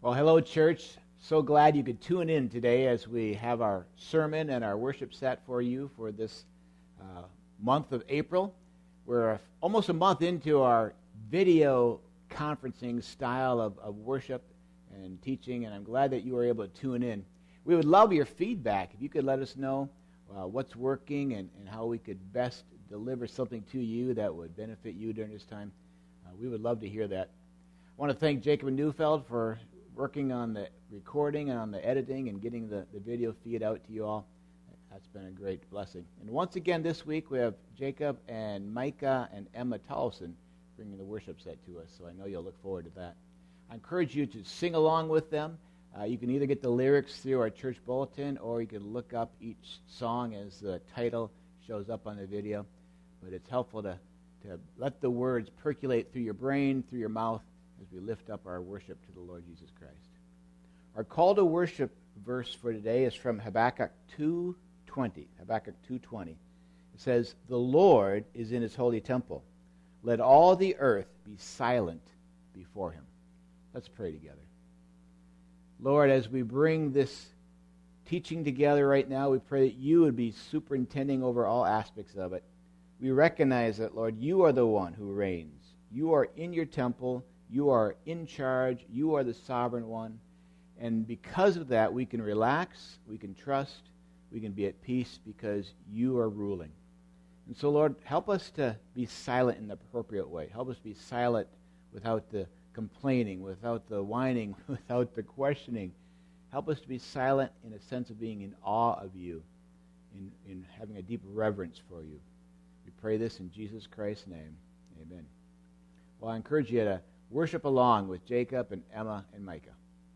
Well, hello, church. So glad you could tune in today as we have our sermon and our worship set for you for this month of April. We're almost a month into our video conferencing style of worship and teaching, and I'm glad that you were able to tune in. We would love your feedback. If you could let us know what's working and how we could best deliver something to you that would benefit you during this time, we would love to hear that. I want to thank Jacob and Neufeld for working on the recording and on the editing and getting the video feed out to you all. That's been a great blessing. And once again this week we have Jacob and Micah and Emma Tolson bringing the worship set to us, so I know you'll look forward to that. I encourage you to sing along with them. You can either get the lyrics through our church bulletin or you can look up each song as the title shows up on the video. But it's helpful to let the words percolate through your brain, through your mouth, as we lift up our worship to the Lord Jesus Christ. Our call to worship verse for today is from Habakkuk 2:20. Habakkuk 2:20. It says, "The Lord is in his holy temple. Let all the earth be silent before him." Let's pray together. Lord, as we bring this teaching together right now, we pray that you would be superintending over all aspects of it. We recognize that, Lord, you are the one who reigns. You are in your temple. You are in charge. You are the sovereign one. And because of that, we can relax, we can trust, we can be at peace because you are ruling. And so, Lord, help us to be silent in the appropriate way. Help us be silent without the complaining, without the whining, without the questioning. Help us to be silent in a sense of being in awe of you, in having a deep reverence for you. We pray this in Jesus Christ's name. Amen. Well, I encourage you to worship along with Jacob and Emma and Micah.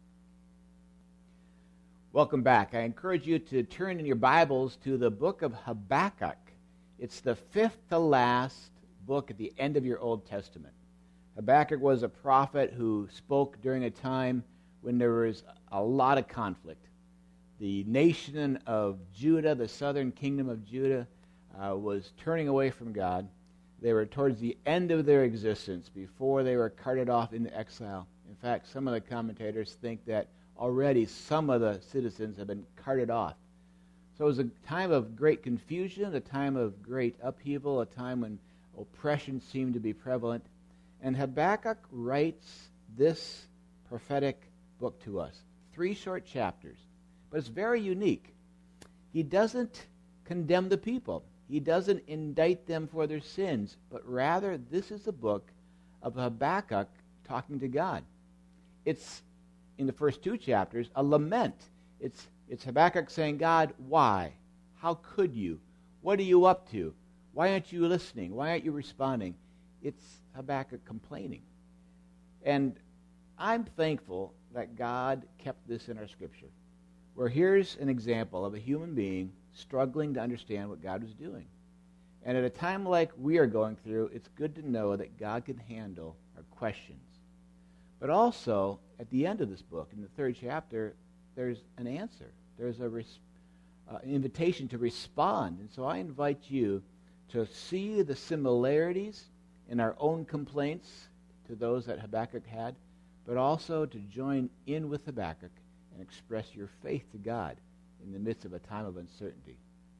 Welcome back. I encourage you to turn in your Bibles to the book of Habakkuk. It's the fifth to last book at the end of your Old Testament. Habakkuk was a prophet who spoke during a time when there was a lot of conflict. The nation of Judah, the southern kingdom of Judah, was turning away from God. They were towards the end of their existence before they were carted off into exile. In fact, some of the commentators think that already some of the citizens have been carted off. So it was a time of great confusion, a time of great upheaval, a time when oppression seemed to be prevalent. And Habakkuk writes this prophetic book to us. 3 short chapters. But it's very unique. He doesn't condemn the people. He doesn't indict them for their sins, but rather this is a book of Habakkuk talking to God. It's, in the first 2 chapters, a lament. It's Habakkuk saying, God, why? How could you? What are you up to? Why aren't you listening? Why aren't you responding? It's Habakkuk complaining. And I'm thankful that God kept this in our Scripture, where here's an example of a human being struggling to understand what God was doing. And at a time like we are going through, it's good to know that God can handle our questions. But also, at the end of this book, in the 3rd chapter, there's an answer. There's an invitation to respond. And so I invite you to see the similarities in our own complaints to those that Habakkuk had, but also to join in with Habakkuk and express your faith to God in the midst of a time of uncertainty.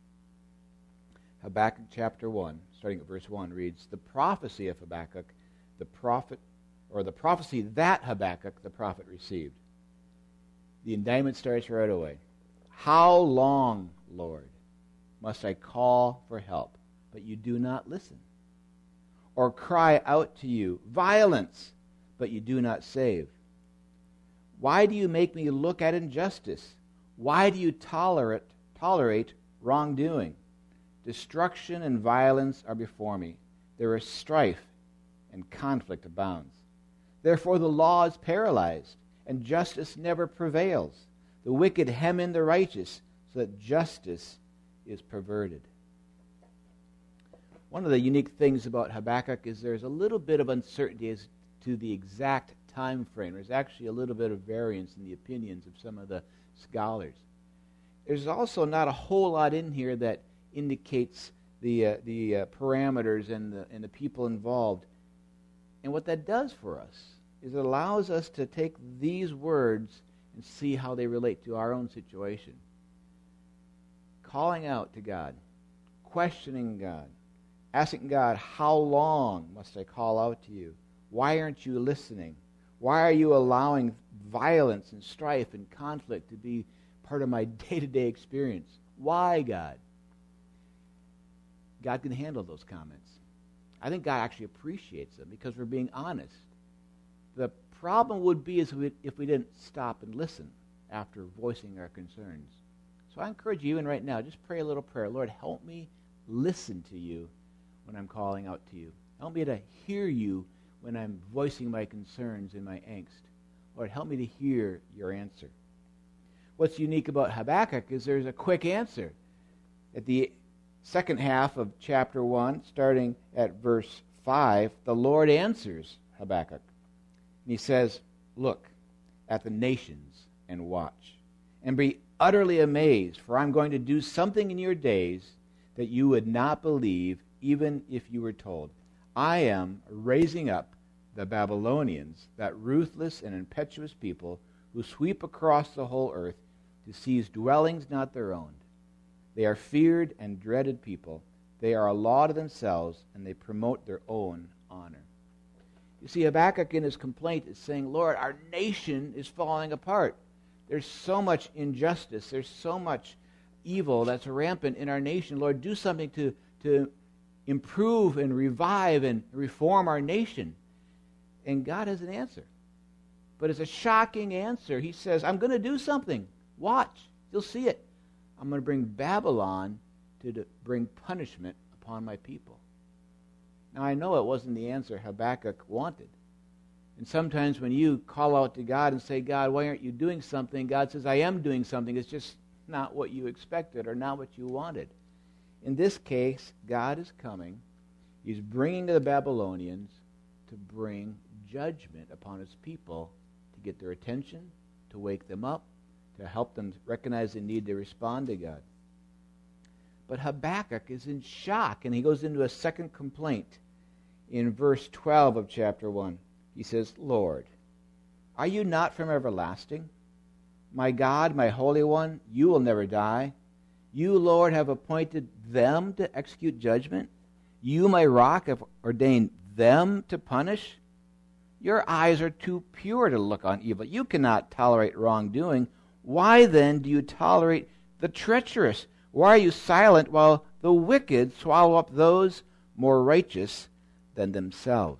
Habakkuk chapter 1, starting at verse 1, reads, "The prophecy of Habakkuk, the prophet, or the prophecy that Habakkuk, the prophet, received." The indictment starts right away. "How long, Lord, must I call for help, but you do not listen? Or cry out to you, violence, but you do not save? Why do you make me look at injustice? Why do you tolerate wrongdoing? Destruction and violence are before me. There is strife and conflict abounds. Therefore the law is paralyzed, and justice never prevails. The wicked hem in the righteous, so that justice is perverted." One of the unique things about Habakkuk is there's a little bit of uncertainty as to the exact time frame. There's actually a little bit of variance in the opinions of some of the scholars. There's also not a whole lot in here that indicates the parameters and the people involved. And what that does for us is it allows us to take these words and see how they relate to our own situation. Calling out to God, questioning God, asking God, how long must I call out to you? Why aren't you listening? Why are you allowing violence and strife and conflict to be part of my day-to-day experience? Why, God? God can handle those comments. I think God actually appreciates them because we're being honest. The problem would be if we didn't stop and listen after voicing our concerns. So I encourage you, even right now, just pray a little prayer. Lord, help me listen to you when I'm calling out to you. Help me to hear you when I'm voicing my concerns and my angst. Lord, help me to hear your answer. What's unique about Habakkuk is there's a quick answer. At the second half of chapter 1, starting at verse 5, the Lord answers Habakkuk. And he says, look at the nations and watch, and be utterly amazed, for I'm going to do something in your days that you would not believe, even if you were told. I am raising up the Babylonians, that ruthless and impetuous people who sweep across the whole earth to seize dwellings not their own. They are feared and dreaded people. They are a law to themselves, and they promote their own honor. You see, Habakkuk in his complaint is saying, Lord, our nation is falling apart. There's so much injustice. There's so much evil that's rampant in our nation. Lord, do something to improve and revive and reform our nation. And God has an answer. But it's a shocking answer. He says, I'm going to do something. Watch. You'll see it. I'm going to bring Babylon to bring punishment upon my people. Now, I know it wasn't the answer Habakkuk wanted. And sometimes when you call out to God and say, God, why aren't you doing something? God says, I am doing something. It's just not what you expected or not what you wanted. In this case, God is coming. He's bringing the Babylonians to bring judgment upon his people, to get their attention, to wake them up, to help them recognize the need to respond to God. But Habakkuk is in shock, and he goes into a second complaint in verse 12 of chapter 1. He says, Lord, are you not from everlasting? My God, my Holy One, you will never die. You, Lord, have appointed them to execute judgment. You, my rock, have ordained them to punish. Your eyes are too pure to look on evil. You cannot tolerate wrongdoing. Why then do you tolerate the treacherous? Why are you silent while the wicked swallow up those more righteous than themselves?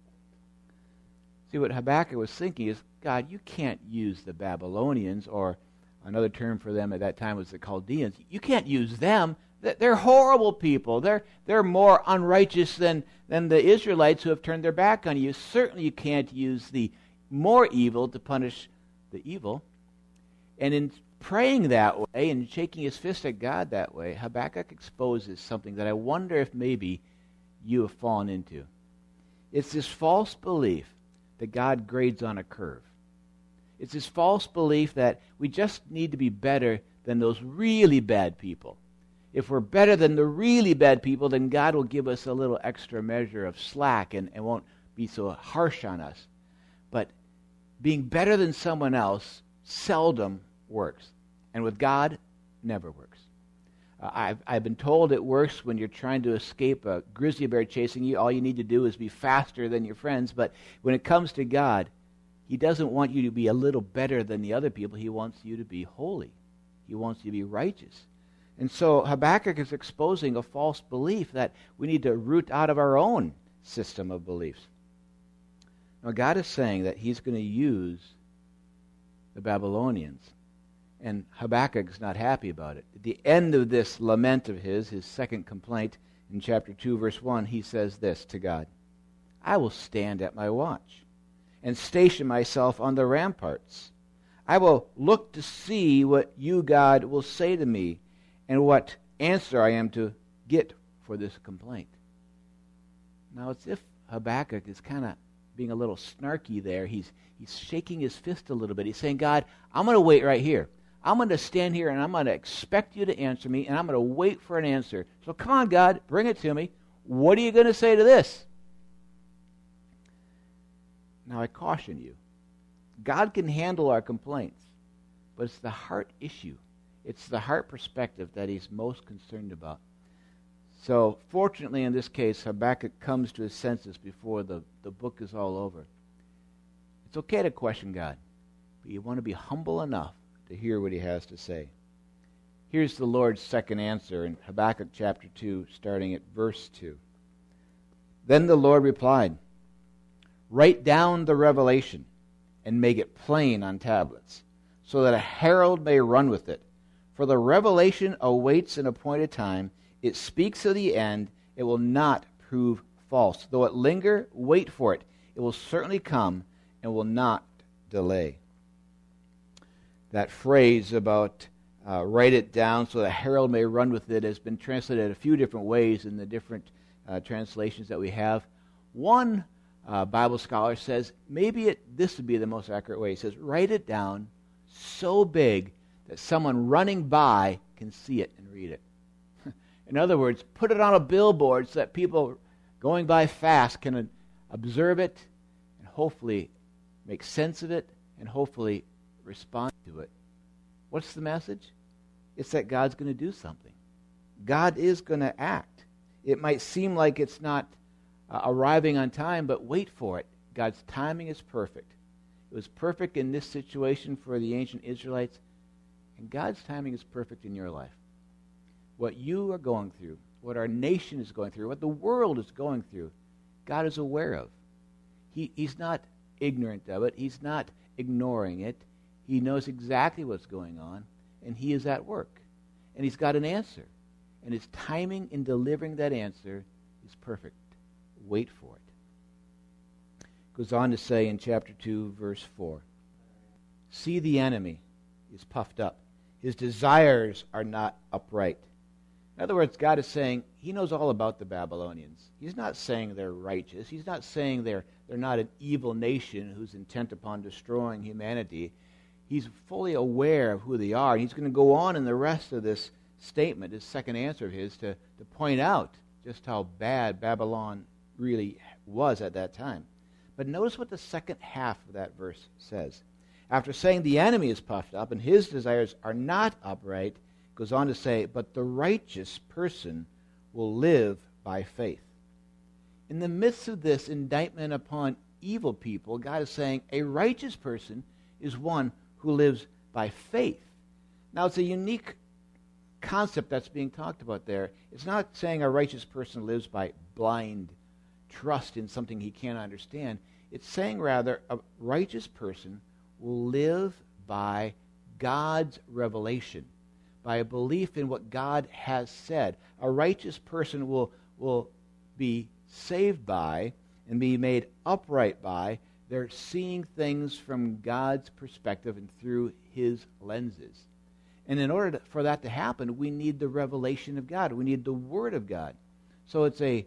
See, what Habakkuk was thinking is, God, you can't use the Babylonians, or another term for them at that time was the Chaldeans. You can't use them. They're horrible people. They're more unrighteous than the Israelites who have turned their back on you. Certainly you can't use the more evil to punish the evil. And in praying that way and shaking his fist at God that way, Habakkuk exposes something that I wonder if maybe you have fallen into. It's this false belief that God grades on a curve. It's this false belief that we just need to be better than those really bad people. If we're better than the really bad people, then God will give us a little extra measure of slack and won't be so harsh on us. But being better than someone else seldom works. And with God, never works. I've been told it works when you're trying to escape a grizzly bear chasing you. All you need to do is be faster than your friends. But when it comes to God, he doesn't want you to be a little better than the other people. He wants you to be holy. He wants you to be righteous. And so Habakkuk is exposing a false belief that we need to root out of our own system of beliefs. Now, God is saying that he's going to use the Babylonians. And Habakkuk is not happy about it. At the end of this lament of his second complaint, in chapter 2, verse 1, he says this to God, I will stand at my watch and station myself on the ramparts. I will look to see what you, God, will say to me and what answer I am to get for this complaint. Now, it's if Habakkuk is kind of being a little snarky there. He's shaking his fist a little bit. He's saying, God, I'm going to wait right here. I'm going to stand here and I'm going to expect you to answer me, and I'm going to wait for an answer. So come on, God, bring it to me. What are you going to say to this? Now I caution you, God can handle our complaints, but it's the heart issue. It's the heart perspective that he's most concerned about. So fortunately in this case, Habakkuk comes to his senses before the book is all over. It's okay to question God, but you want to be humble enough to hear what he has to say. Here's the Lord's second answer in Habakkuk chapter 2, starting at verse 2. Then the Lord replied, "Write down the revelation and make it plain on tablets, so that a herald may run with it. For the revelation awaits an appointed time. It speaks of the end. It will not prove false. Though it linger, wait for it. It will certainly come and will not delay." That phrase about write it down so the herald may run with it has been translated a few different ways in the different translations that we have. One Bible scholar says maybe this would be the most accurate way. He says, write it down so big that someone running by can see it and read it. In other words, put it on a billboard so that people going by fast can observe it and hopefully make sense of it and hopefully respond to it. What's the message? It's that God's going to do something. God is going to act. It might seem like it's not arriving on time, but wait for it. God's timing is perfect. It was perfect in this situation for the ancient Israelites, and God's timing is perfect in your life. What you are going through, what our nation is going through, what the world is going through, God is aware of. He's not ignorant of it. He's not ignoring it. He knows exactly what's going on, and he is at work. And he's got an answer. And his timing in delivering that answer is perfect. Wait for it. Goes on to say in chapter 2, verse 4, "See, the enemy is puffed up. His desires are not upright." In other words, God is saying he knows all about the Babylonians. He's not saying they're righteous. He's not saying they're not an evil nation who's intent upon destroying humanity. He's fully aware of who they are. And he's going to go on in the rest of this statement, his second answer of his, to point out just how bad Babylon really was at that time. But notice what the second half of that verse says. After saying the enemy is puffed up and his desires are not upright, it goes on to say, "But the righteous person will live by faith." In the midst of this indictment upon evil people, God is saying a righteous person is one who lives by faith. Now, it's a unique concept that's being talked about there. It's not saying a righteous person lives by blind trust in something he can't understand. It's saying, rather, a righteous person will live by God's revelation, by a belief in what God has said. A righteous person will be saved by and be made upright by. They're seeing things from God's perspective and through his lenses. And in order for that to happen, we need the revelation of God. We need the Word of God. So it's a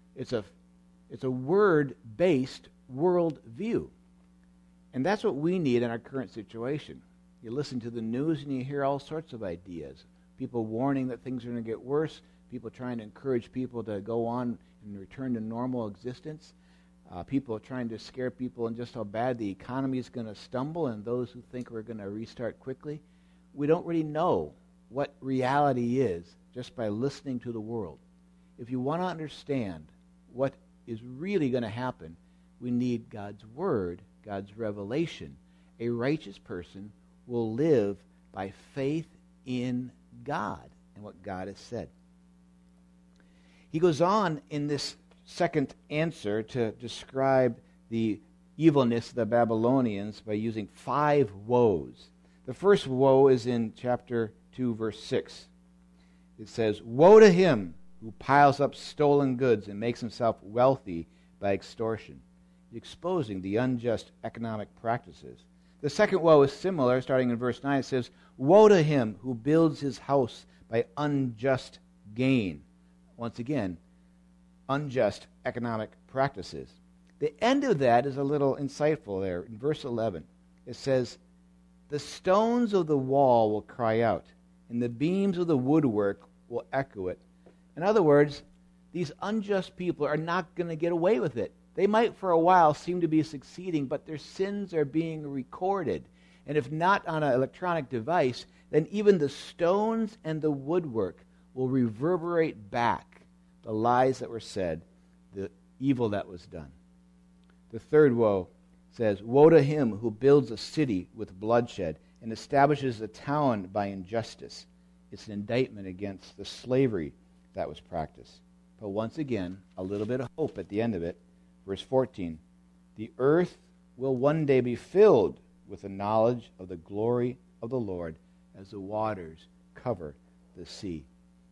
word-based world view. And that's what we need in our current situation. You listen to the news and you hear all sorts of ideas. People warning that things are going to get worse. People trying to encourage people to go on and return to normal existence. People trying to scare people in just how bad the economy is going to stumble, and those who think we're going to restart quickly. We don't really know what reality is just by listening to the world. If you want to understand what is really going to happen, we need God's Word, God's revelation. A righteous person will live by faith in God and what God has said. He goes on in this second answer to describe the evilness of the Babylonians by using 5 woes. The first woe is in chapter 2, verse 6. It says, "Woe to him who piles up stolen goods and makes himself wealthy by extortion," exposing the unjust economic practices. The second woe is similar, starting in verse 9. It says, "Woe to him who builds his house by unjust gain." Once again, unjust economic practices. The end of that is a little insightful there. In verse 11, it says, "The stones of the wall will cry out, and the beams of the woodwork will echo it." In other words, these unjust people are not going to get away with it. They might for a while seem to be succeeding, but their sins are being recorded. And if not on an electronic device, then even the stones and the woodwork will reverberate back the lies that were said, the evil that was done. The third woe says, "Woe to him who builds a city with bloodshed and establishes a town by injustice." It's an indictment against the slavery that was practiced. But once again, a little bit of hope at the end of it. Verse 14, "The earth will one day be filled with the knowledge of the glory of the Lord as the waters cover the sea."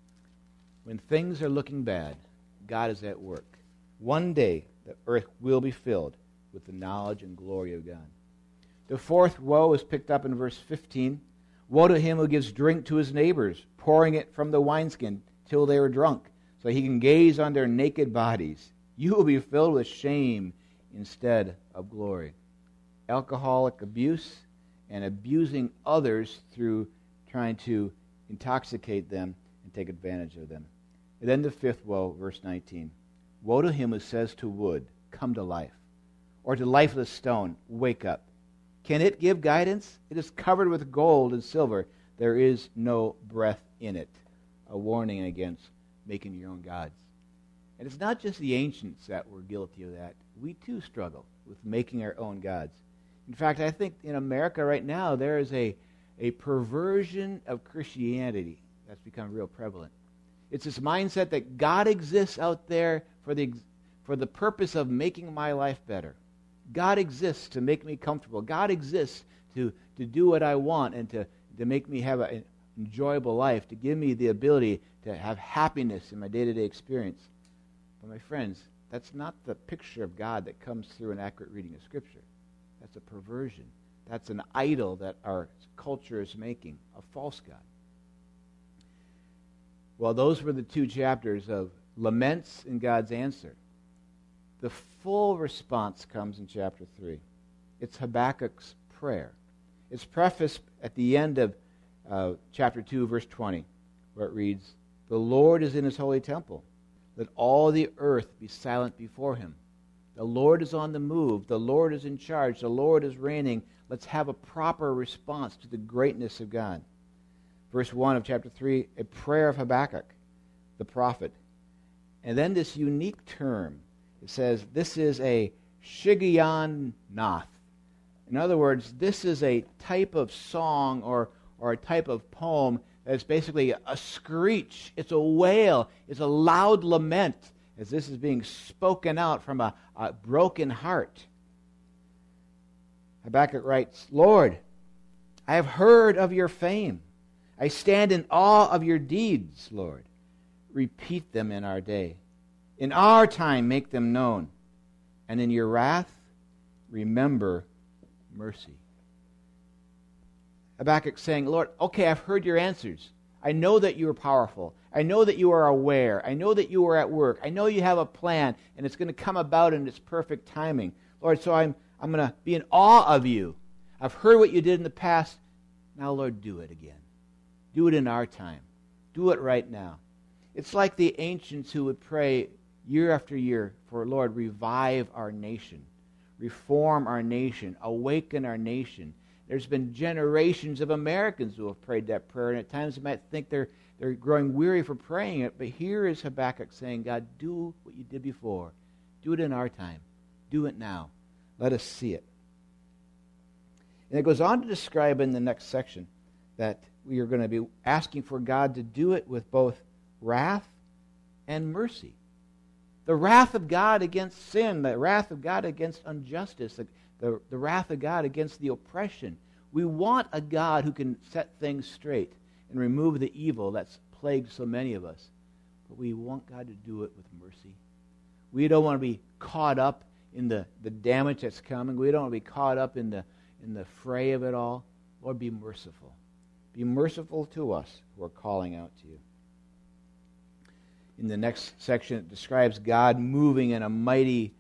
When things are looking bad, God is at work. One day, the earth will be filled with the knowledge and glory of God. The fourth woe is picked up in verse 15. "Woe to him who gives drink to his neighbors, pouring it from the wineskin till they are drunk, so he can gaze on their naked bodies. You will be filled with shame instead of glory." Alcoholic abuse and abusing others through trying to intoxicate them and take advantage of them. And then the fifth woe, verse 19. "Woe to him who says to wood, 'Come to life,' or to lifeless stone, 'Wake up.' Can it give guidance? It is covered with gold and silver. There is no breath in it." A warning against making your own gods. And it's not just the ancients that were guilty of that. We too struggle with making our own gods. In fact, I think in America right now there is a perversion of Christianity that's become real prevalent. It's this mindset that God exists out there for the purpose of making my life better. God exists to make me comfortable. God exists to do what I want and to make me have an enjoyable life, to give me the ability to have happiness in my day-to-day experience. But my friends, that's not the picture of God that comes through an accurate reading of Scripture. That's a perversion. That's an idol that our culture is making, a false God. Well, those were the 2 chapters of laments and God's answer. The full response comes in chapter 3. It's Habakkuk's prayer. It's prefaced at the end of chapter 2, verse 20, where it reads, "The Lord is in his holy temple. Let all the earth be silent before him. The Lord is on the move. The Lord is in charge. The Lord is reigning." Let's have a proper response to the greatness of God. Verse 1 of chapter 3, a prayer of Habakkuk, the prophet. And then this unique term. It says this is a Shiggaion Nath. In other words, this is a type of song or a type of poem that's basically a screech. It's a wail. It's a loud lament as this is being spoken out from a broken heart. Habakkuk writes, "Lord, I have heard of your fame. I stand in awe of your deeds, Lord. Repeat them in our day. In our time make them known. And in your wrath, remember mercy." Habakkuk's saying, "Lord, okay, I've heard your answers. I know that you are powerful. I know that you are aware. I know that you are at work. I know you have a plan, and it's going to come about in its perfect timing. Lord, so I'm going to be in awe of you. I've heard what you did in the past. Now, Lord, do it again. Do it in our time. Do it right now." It's like the ancients who would pray year after year for, "Lord, revive our nation. Reform our nation. Awaken our nation." There's been generations of Americans who have prayed that prayer, and at times you might think they're growing weary for praying it, but here is Habakkuk saying, "God, do what you did before. Do it in our time. Do it now. Let us see it." And it goes on to describe in the next section that we are going to be asking for God to do it with both wrath and mercy. The wrath of God against sin, the wrath of God against injustice, the wrath of God against the oppression. We want a God who can set things straight and remove the evil that's plagued so many of us. But we want God to do it with mercy. We don't want to be caught up in the damage that's coming. We don't want to be caught up in the fray of it all. Lord, be merciful. Be merciful to us who are calling out to you. In the next section, it describes God moving in a mighty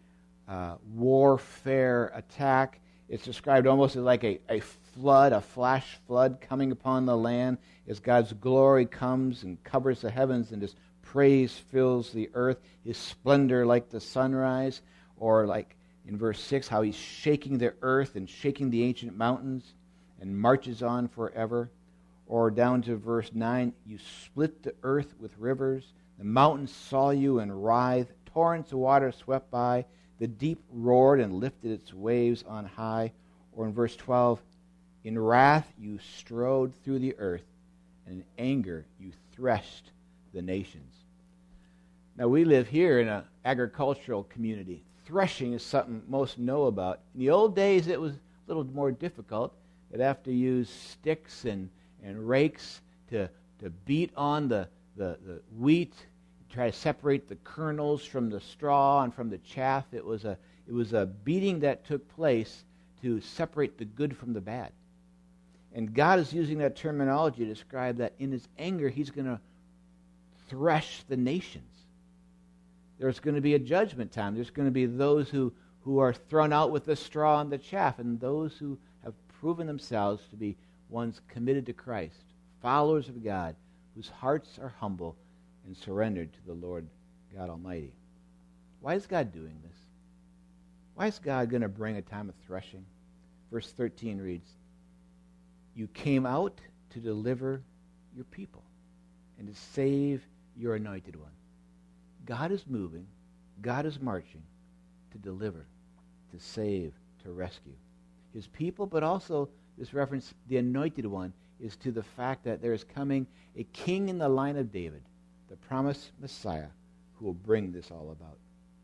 warfare attack. It's described almost like a flood, a flash flood coming upon the land as God's glory comes and covers the heavens and His praise fills the earth, His splendor like the sunrise. Or like in verse 6, how he's shaking the earth and shaking the ancient mountains and marches on forever. Or down to verse 9, you split the earth with rivers. The mountains saw you and writhed. Torrents of water swept by. The deep roared and lifted its waves on high. Or in verse 12, in wrath you strode through the earth, and in anger you threshed the nations. Now we live here in an agricultural community. Threshing is something most know about. In the old days it was a little more difficult. They'd have to use sticks and rakes to beat on the wheat, try to separate the kernels from the straw and from the chaff. It was a beating that took place to separate the good from the bad. And God is using that terminology to describe that in his anger, he's going to thresh the nations. There's going to be a judgment time. There's going to be those who are thrown out with the straw and the chaff, and those who have proven themselves to be ones committed to Christ, followers of God, whose hearts are humble and surrendered to the Lord God Almighty. Why is God doing this? Why is God going to bring a time of threshing? Verse 13 reads, you came out to deliver your people and to save your anointed one. God is moving, God is marching to deliver, to save, to rescue his people, but also this reference, the anointed one, is to the fact that there is coming a king in the line of David, the promised Messiah, who will bring this all about.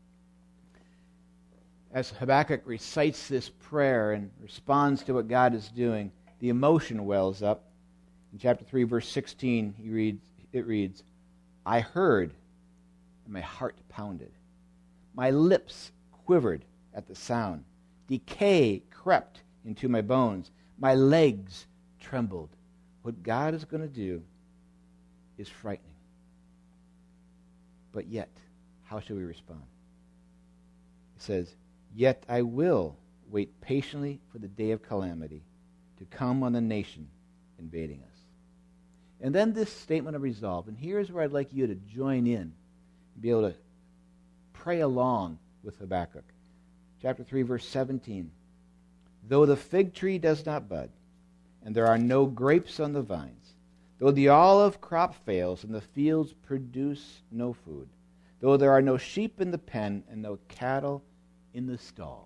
As Habakkuk recites this prayer and responds to what God is doing, the emotion wells up. In chapter 3, verse 16, it reads, I heard, and my heart pounded. My lips quivered at the sound. Decay crept into my bones. My legs trembled. What God is going to do is frightening. But yet, how shall we respond? It says, yet I will wait patiently for the day of calamity to come on the nation invading us. And then this statement of resolve, and here's where I'd like you to join in and be able to pray along with Habakkuk. Chapter 3, verse 17. Though the fig tree does not bud, and there are no grapes on the vines, though the olive crop fails, and the fields produce no food, though there are no sheep in the pen, and no cattle in the stalls.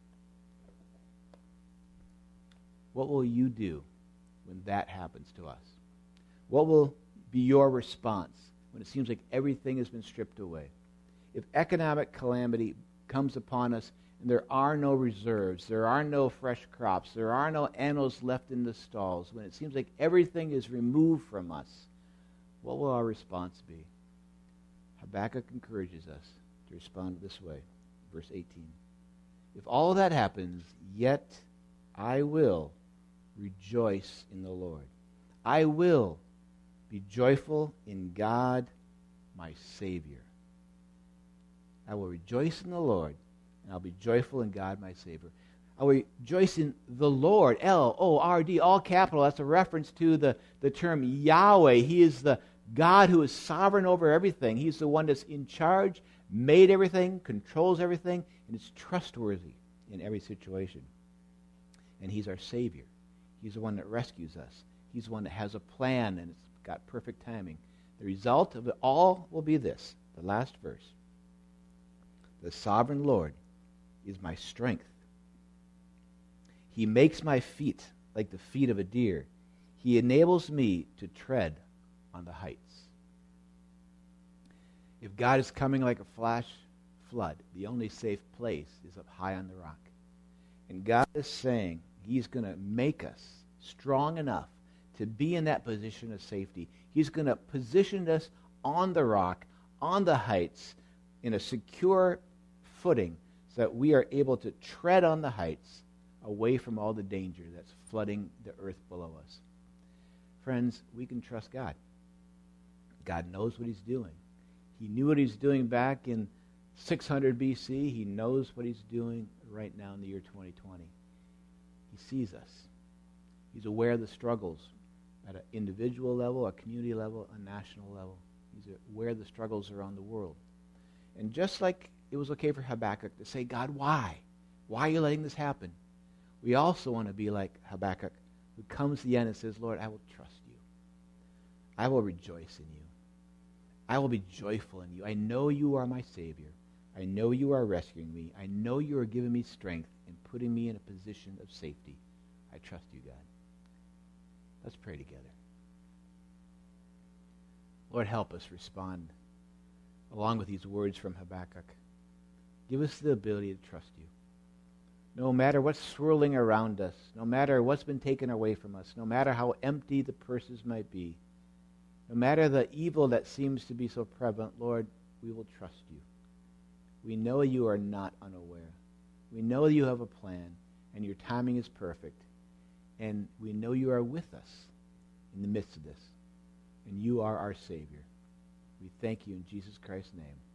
What will you do when that happens to us? What will be your response when it seems like everything has been stripped away? If economic calamity comes upon us and there are no reserves, there are no fresh crops, there are no animals left in the stalls, when it seems like everything is removed from us, what will our response be? Habakkuk encourages us to respond this way. Verse 18. If all that happens, yet I will rejoice in the Lord. I will be joyful in God, my Savior. I will rejoice in the Lord, and I'll be joyful in God, my Savior. I will rejoice in the Lord, L-O-R-D, all capital. That's a reference to the term Yahweh. He is the God who is sovereign over everything. He's the one that's in charge, made everything, controls everything, and is trustworthy in every situation. And he's our Savior. He's the one that rescues us. He's the one that has a plan, and it's got perfect timing. The result of it all will be this, the last verse. The sovereign Lord is my strength. He makes my feet like the feet of a deer. He enables me to tread on the heights. If God is coming like a flash flood, the only safe place is up high on the rock. And God is saying he's going to make us strong enough to be in that position of safety. He's going to position us on the rock, on the heights, in a secure footing so that we are able to tread on the heights away from all the danger that's flooding the earth below us. Friends, we can trust God. God knows what he's doing. He knew what he's doing back in 600 BC. He knows what he's doing right now in the year 2020. He sees us. He's aware of the struggles at an individual level, a community level, a national level. He's aware of the struggles around the world. And just like it was okay for Habakkuk to say, God, why? Why are you letting this happen? We also want to be like Habakkuk, who comes to the end and says, Lord, I will trust you. I will rejoice in you. I will be joyful in you. I know you are my Savior. I know you are rescuing me. I know you are giving me strength and putting me in a position of safety. I trust you, God. Let's pray together. Lord, help us respond along with these words from Habakkuk. Give us the ability to trust you. No matter what's swirling around us, no matter what's been taken away from us, no matter how empty the purses might be, no matter the evil that seems to be so prevalent, Lord, we will trust you. We know you are not unaware. We know you have a plan, and your timing is perfect. And we know you are with us in the midst of this. And you are our Savior. We thank you in Jesus Christ's name.